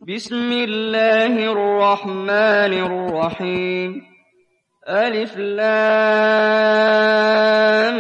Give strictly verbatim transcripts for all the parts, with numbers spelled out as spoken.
بسم الله الرحمن الرحيم ألف لام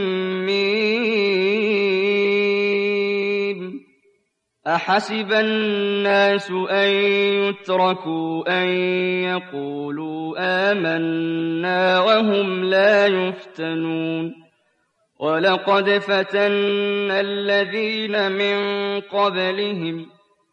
ميم أحسب الناس أن يتركوا أن يقولوا آمنا وهم لا يفتنون ولقد فتنا الذين من قبلهم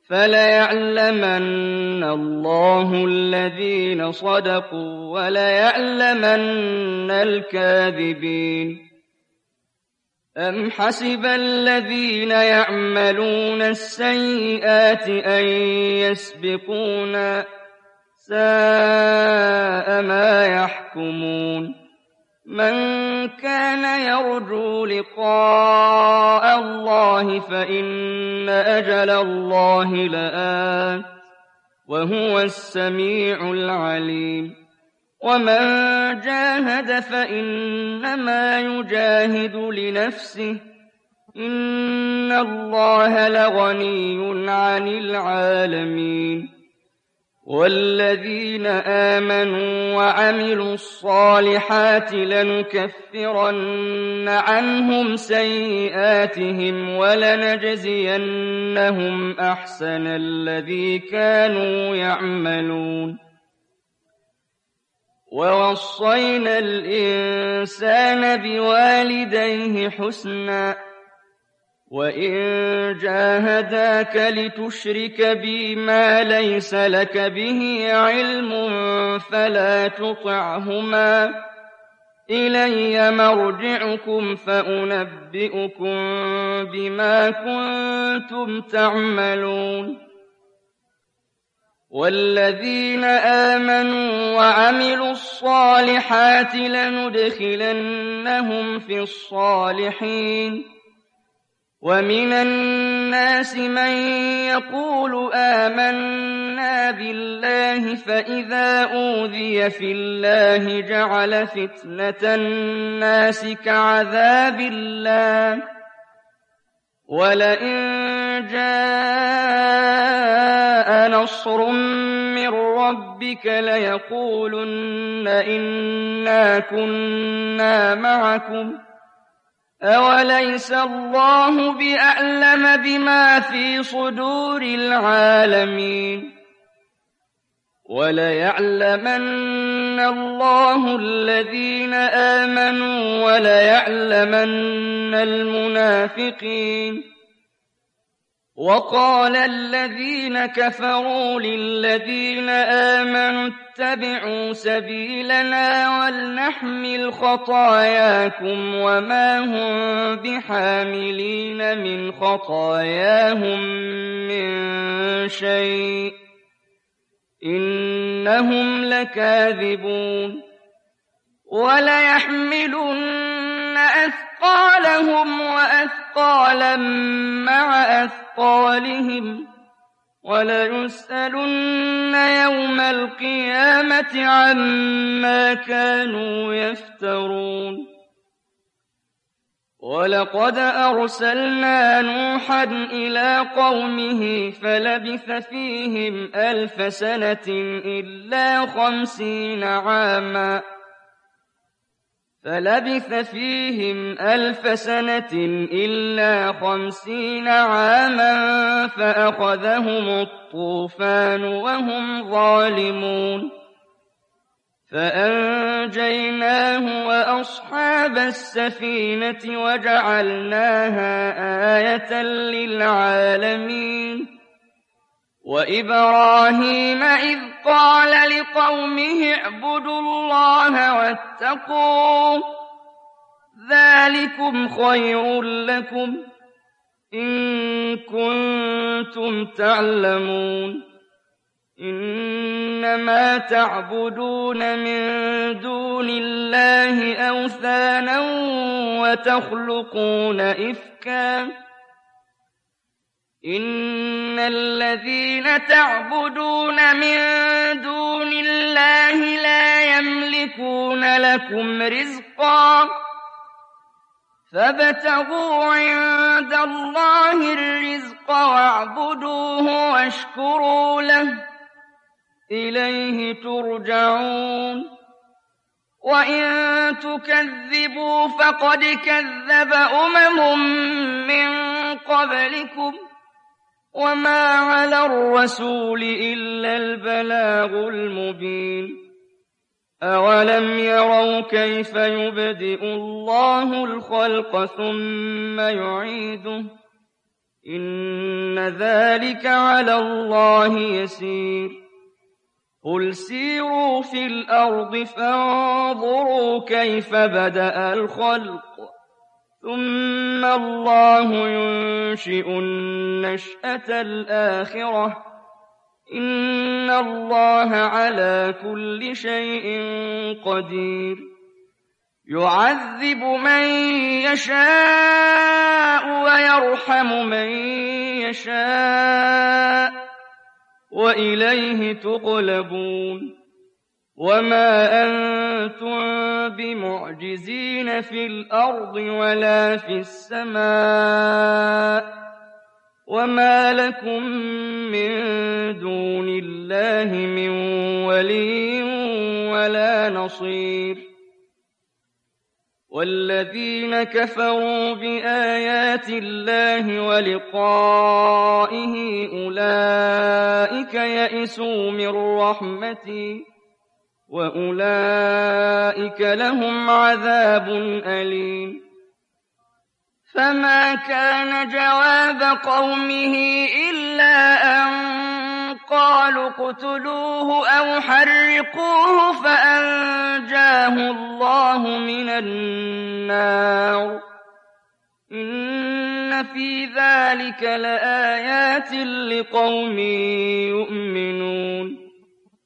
فليعلمن الله الذين صدقوا وليعلمن الكاذبين أم حسب الذين يعملون السيئات أن يسبقونا ساء ما يحكمون من كان يرجو لقاء الله فإن أجل الله لآت وهو السميع العليم ومن جاهد فإنما يجاهد لنفسه إن الله لغني عن العالمين والذين آمنوا وعملوا الصالحات لنكفرن عنهم سيئاتهم ولنجزينهم أحسن الذي كانوا يعملون ووصينا الإنسان بوالديه حسنا وإن جاهداك لتشرك بي ما ليس لك به علم فلا تطعهما إلي مرجعكم فأنبئكم بما كنتم تعملون والذين آمنوا وعملوا الصالحات لندخلنهم في الصالحين ومن الناس من يقول آمنا بالله فإذا أوذي في الله جعل فتنة الناس كعذاب الله ولئن جاء نصر من ربك ليقولن إنا كنا معكم أوليس الله بأعلم بما في صدور العالمين وليعلمن الله الذين آمنوا وليعلمن المنافقين وقال الذين كفروا للذين آمنوا اتبعوا سبيلنا ولنحمل خطاياكم وما هم بحاملين من خطاياهم من شيء إنهم لكاذبون وليحملن أثقالهم وأثقالا مع أثقالهم وليسألن يوم القيامة عما كانوا يفترون ولقد أرسلنا نوحا إلى قومه فلبث فيهم ألف سنة إلا خمسين عاما فلبث فيهم ألف سنة إلا خمسين عاما فأخذهم الطوفان وهم ظالمون فأنجيناه وأصحاب السفينة وجعلناها آية للعالمين وإبراهيم إذ قال لقومه اعبدوا الله واتقوه ذلكم خير لكم إن كنتم تعلمون إنما تعبدون من دون الله أوثانا وتخلقون إفكا إن الذين تعبدون من دون الله لا يملكون لكم رزقا فابتغوا عند الله الرزق واعبدوه واشكروا له إليه ترجعون وإن تكذبوا فقد كذب أمم من قبلكم وما على الرسول إلا البلاغ المبين أولم يروا كيف يبدئ الله الخلق ثم يعيده إن ذلك على الله يسير قل سيروا في الأرض فانظروا كيف بدأ الخلق ثم الله ينشئ النشأة الآخرة إن الله على كل شيء قدير يعذب من يشاء ويرحم من يشاء وإليه تقلبون وما أنتم بمعجزين في الأرض ولا في السماء وما لكم من دون الله من ولي ولا نصير والذين كفروا بآيات الله ولقائه أولئك يئسوا من رحمتي وأولئك لهم عذاب أليم فما كان جواب قومه إلا أن قالوا اقتلوه أو حرقوه فأنجاه الله من النار إن في ذلك لآيات لقوم يؤمنون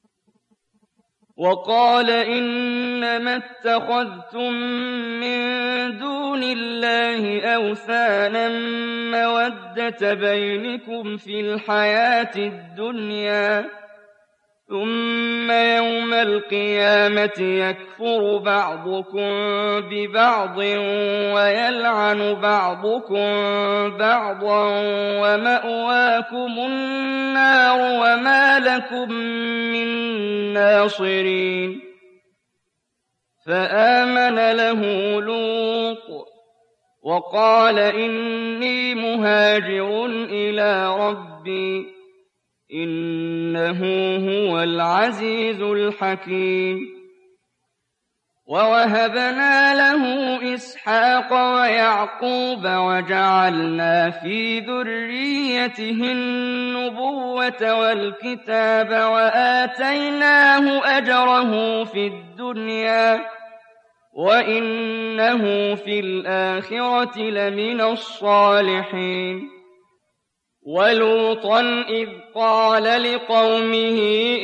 وقال إنما اتخذتم من دون الله أوثانا مودة بينكم في الحياة الدنيا ثم يوم القيامة يكفر بعضكم ببعض ويلعن بعضكم بعضا ومأواكم النار وما لكم من ناصرين فآمن له لوط وقال إني مهاجر إلى ربي إنه هو العزيز الحكيم ووهبنا له إسحاق ويعقوب وجعلنا في ذريته النبوة والكتاب وآتيناه أجره في الدنيا وإنه في الآخرة لمن الصالحين ولوطا إذ قال لقومه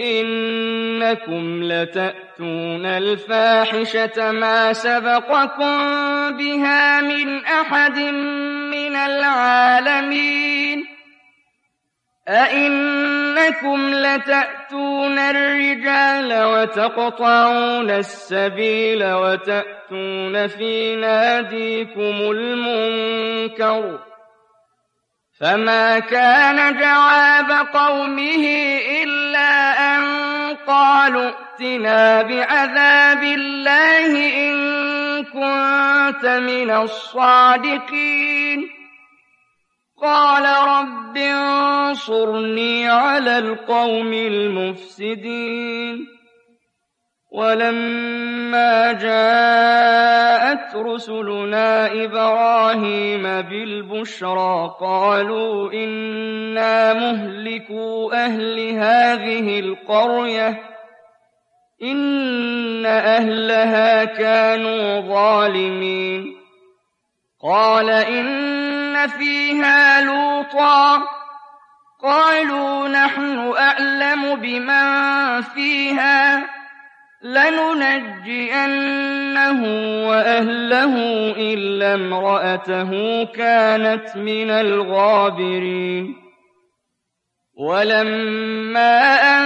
إنكم لتأتون الفاحشة ما سبقكم بها من أحد من العالمين أئنكم لتأتون الرجال وتقطعون السبيل وتأتون في ناديكم المنكر فما كان جواب قومه إلا أن قالوا ائتنا بعذاب الله إن كنت من الصادقين قال رب انصرني على القوم المفسدين ولما جاءت رسلنا إبراهيم بالبشرى قالوا إنا مهلكو أهل هذه القرية إن أهلها كانوا ظالمين قال إن فيها لوطا قالوا نحن أعلم بمن فيها لننجينه وأهله إلا امرأته كانت من الغابرين ولما أن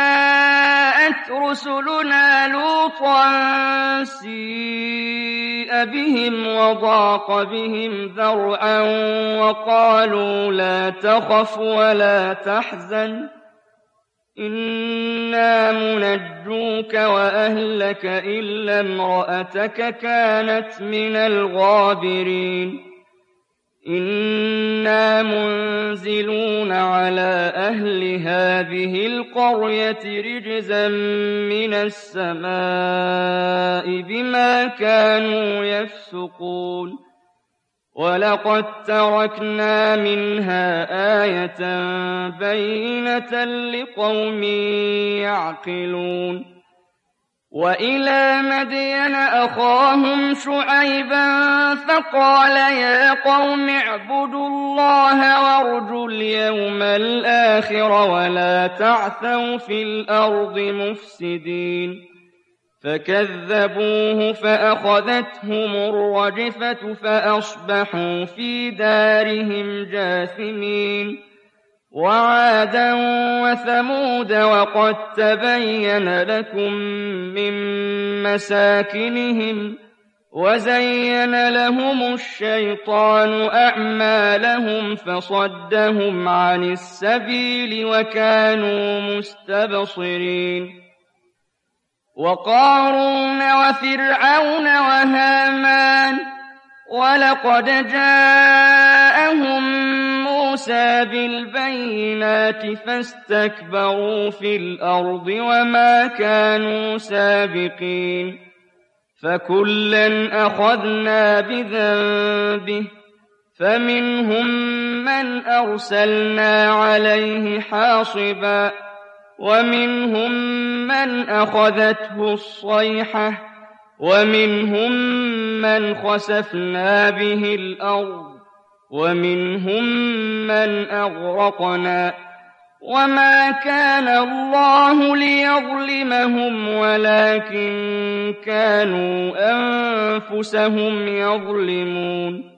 جاءت رسلنا لوطا سيء سيء بهم وضاق بهم ذرعا وقالوا لا تخف ولا تحزن إنا منجوك وأهلك إلا امرأتك كانت من الغابرين إنا منزلون على أهل هذه القرية رجزا من السماء بما كانوا يفسقون ولقد تركنا منها آية بينة لقوم يعقلون وإلى مدين أخاهم شعيبا فقال يا قوم اعبدوا الله وارجوا اليوم الآخر ولا تعثوا في الأرض مفسدين فكذبوه فأخذتهم الرجفة فأصبحوا في دارهم جاثمين وعادا وثمود وقد تبين لكم من مساكنهم وزين لهم الشيطان أعمالهم فصدهم عن السبيل وكانوا مستبصرين وقارون وفرعون وهامان ولقد جاءهم موسى بالبينات فاستكبروا في الأرض وما كانوا سابقين فكلا أخذنا بذنبه فمنهم من أرسلنا عليه حاصبا ومنهم من أخذته الصيحة ومنهم من خسفنا به الأرض ومنهم من أغرقنا وما كان الله ليظلمهم ولكن كانوا أنفسهم يظلمون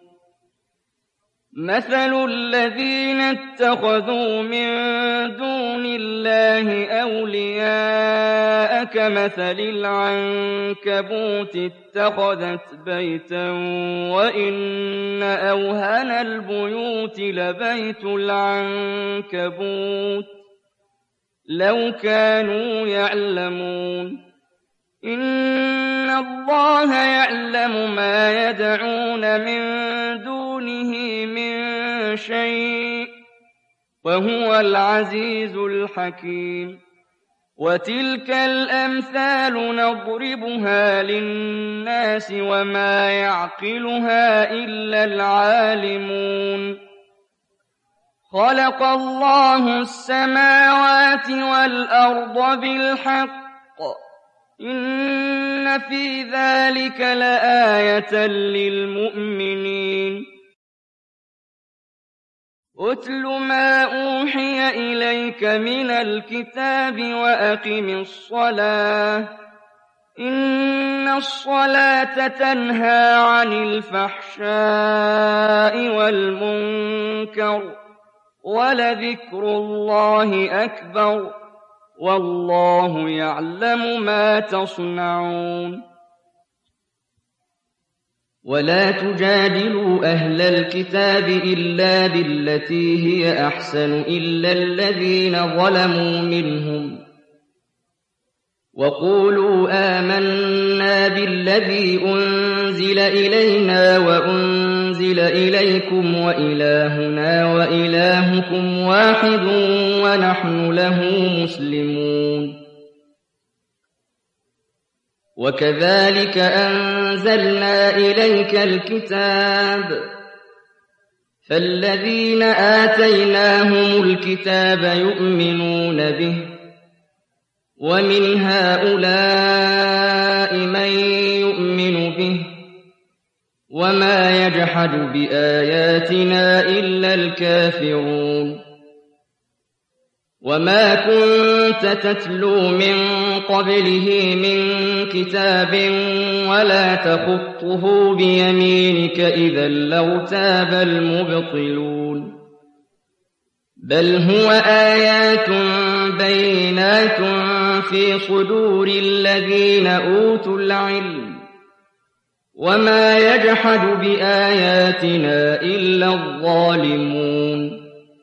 مثل الذين اتخذوا من دون الله أولياء كمثل العنكبوت اتخذت بيتا وإن أوهن البيوت لبيت العنكبوت لو كانوا يعلمون إن الله يعلم ما يدعون من دونه من شيء وهو العزيز الحكيم وتلك الأمثال نضربها للناس وما يعقلها إلا العالمون خلق الله السماوات والأرض بالحق إن في ذلك لآية للمؤمنين أتل ما أوحي إليك من الكتاب وأقم الصلاة إن الصلاة تنهى عن الفحشاء والمنكر ولذكر الله أكبر والله يعلم ما تصنعون ولا تجادلوا أهل الكتاب إلا بالتي هي أحسن إلا الذين ظلموا منهم وقولوا آمنا بالذي أنزل إلينا وأنزل إليكم وإلهنا وإلهكم واحد ونحن له مسلمون وكذلك أنزلنا إليك الكتاب فالذين آتيناهم الكتاب يؤمنون به ومن هؤلاء من يؤمن به وما يجحد بآياتنا إلا الكافرون وما كنت تتلو من قبله من كتاب ولا تخطه بيمينك إذا لارتاب المبطلون بل هو آيات بينات في صدور الذين أوتوا العلم وما يجحد بآياتنا إلا الظالمون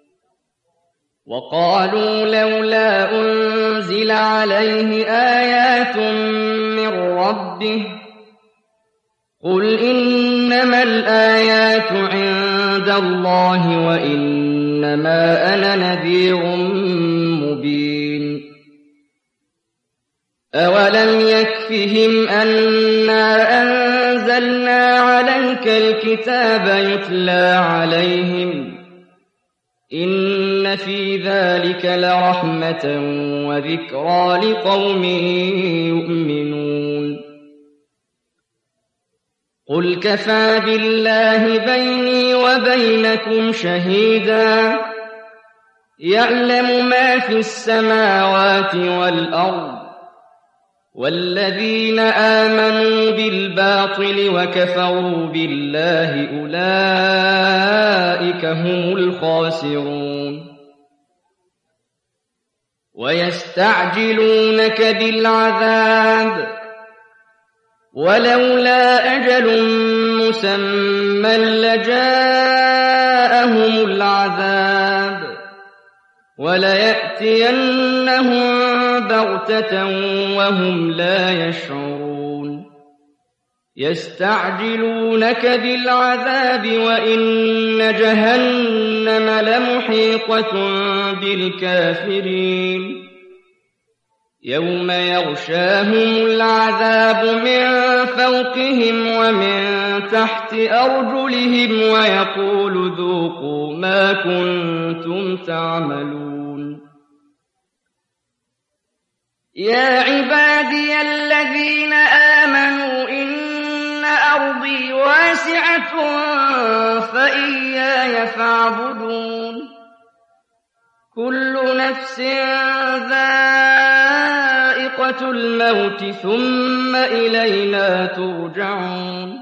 وقالوا لولا أنزل عليه آيات من ربه قل إنما الآيات عند الله وإنما أنا نذير مبين أولم يكفهم أنا أنزلنا عليك الكتاب يتلى عليهم إن في ذلك لرحمة وذكرى لقوم يؤمنون قل كفى بالله بيني وبينكم شهيدا يعلم ما في السماوات والأرض والذين آمنوا بالباطل وكفروا بالله أولئك هم الخاسرون ويستعجلونك بالعذاب ولولا أجل مسمى لجاءهم العذاب وليأتينهم بغتة وهم لا يشعرون يستعجلونك بالعذاب وإن جهنم لمحيطة بالكافرين يوم يغشاهم العذاب من فوقهم ومن تحت أرجلهم ويقول ذوقوا ما كنتم تعملون يا عبادي الذين آمنوا إن أرضي واسعة فإياي فاعبدون كل نفس ذائقة الموت ثم إلينا ترجعون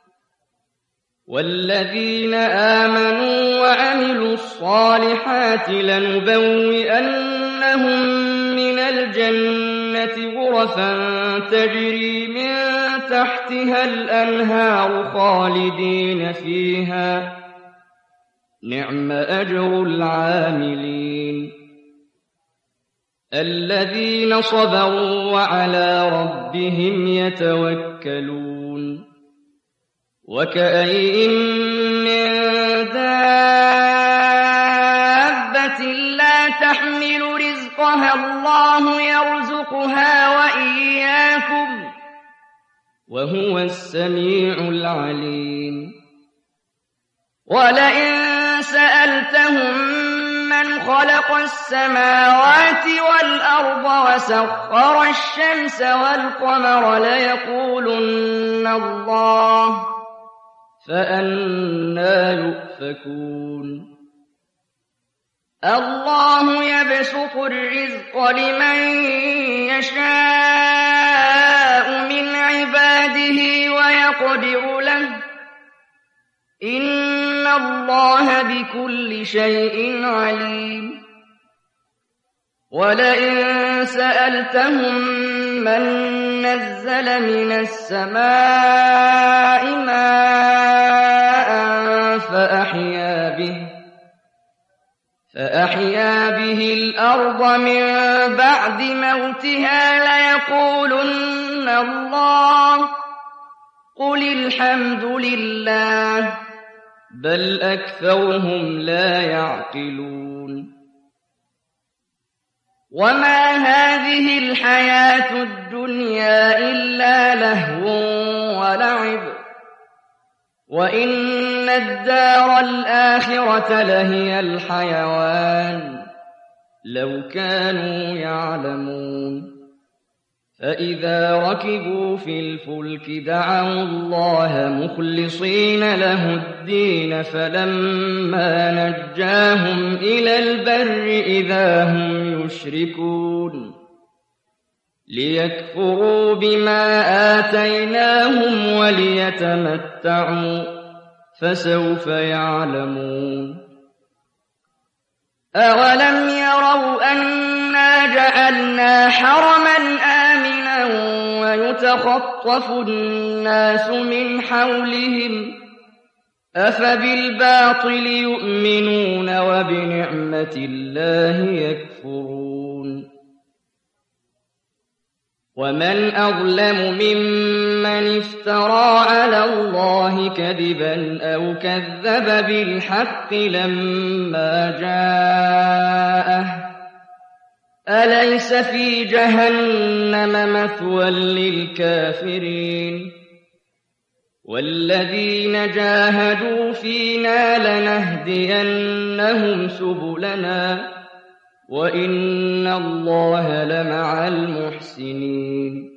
والذين آمنوا وعملوا الصالحات لنبوئنهم من الجنة غرفا تجري من تحتها الأنهار خالدين فيها نعم أجر العاملين الذين صبروا وعلى ربهم يتوكلون وكأين من دابة لا تحمل رزقها الله يرزقها وإياكم وهو السميع العليم ولئن سألتهم من خلق السماوات والأرض وسخر الشمس والقمر ليقولن الله فأنى يؤفكون الله يبسط الرزق لمن يشاء من عباده ويقدر له إن الله بكل شيء عليم ولئن سألتهم من نزل من السماء ماء فأحيا به فأحيا به الأرض من بعد موتها ليقولن الله قل الحمد لله بل أكثرهم لا يعقلون وما هذه الحياة الدنيا إلا لهو ولعب وإن الدار الآخرة لهي الحيوان لو كانوا يعلمون فإذا ركبوا في الفلك دعوا الله مخلصين له الدين فلما نجاهم إلى البر إذا هم يشركون ليكفروا بما آتيناهم وليتمتعوا فسوف يعلمون أولم يروا أنا جعلنا حرما آمنا ويتخذ يتخطف الناس من حولهم أفبالباطل يؤمنون وبنعمة الله يكفرون ومن أظلم ممن افترى على الله كذبا أو كذب بالحق لما جاءه أليس في جهنم مثوى للكافرين والذين جاهدوا فينا لنهدينهم سبلنا وإن الله لمع المحسنين